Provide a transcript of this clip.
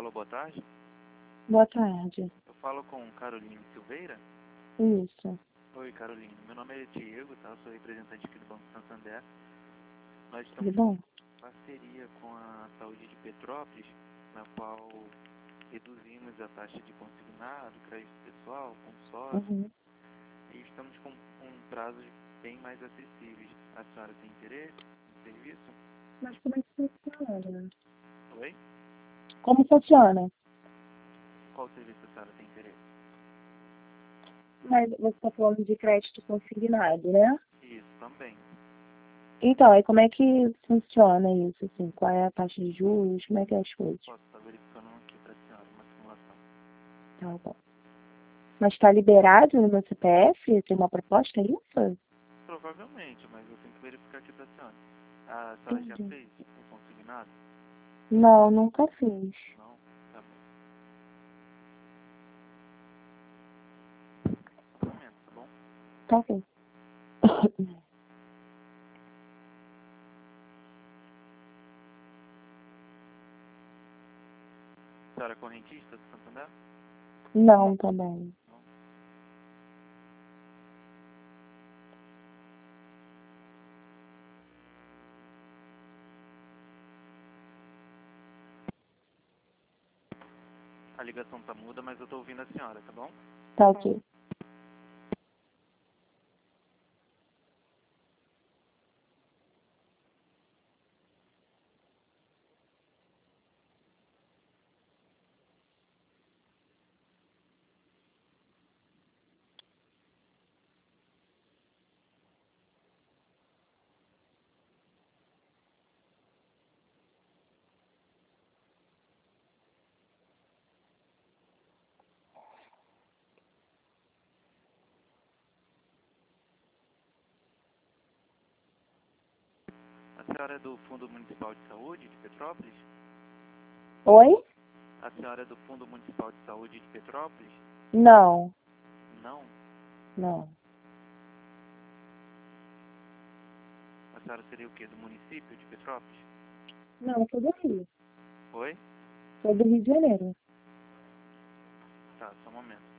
Alô, boa tarde. Boa tarde. Eu falo com Caroline Silveira. Isso. Oi, Caroline. Meu nome é Diego, tá? Eu sou representante aqui do Banco Santander. Nós Tudo estamos bom? em parceria com a Saúde de Petrópolis, na qual reduzimos a taxa de consignado, crédito pessoal, consórcio, Uhum. e estamos com prazos bem mais acessíveis. A senhora tem interesse no serviço? Mas como é que funciona? Oi? Como funciona? Qual serviço a senhora tem interesse? Mas você está falando de crédito consignado, né? Isso, também. Então, aí como é que funciona isso, assim? Qual é a taxa de juros? Como é que é as coisas? Posso estar verificando aqui para a senhora uma simulação. Tá bom. Mas está liberado no meu CPF? Tem uma proposta, é isso? Provavelmente, mas eu tenho que verificar aqui para a senhora. A senhora já Entendi. fez o consignado? Não, nunca fiz. Não? Tá bom. Um momento, tá bom? Tá ok. A senhora é correntista do Santander? Não, também. Não. A ligação tá muda, mas eu tô ouvindo a senhora, tá bom? Tá ok. A senhora é do Fundo Municipal de Saúde de Petrópolis? Oi? A senhora é do Fundo Municipal de Saúde de Petrópolis? Não. Não. Não. A senhora seria o quê? Do município de Petrópolis? Não, sou do Rio. Oi? Sou do Rio de Janeiro. Tá, só um momento.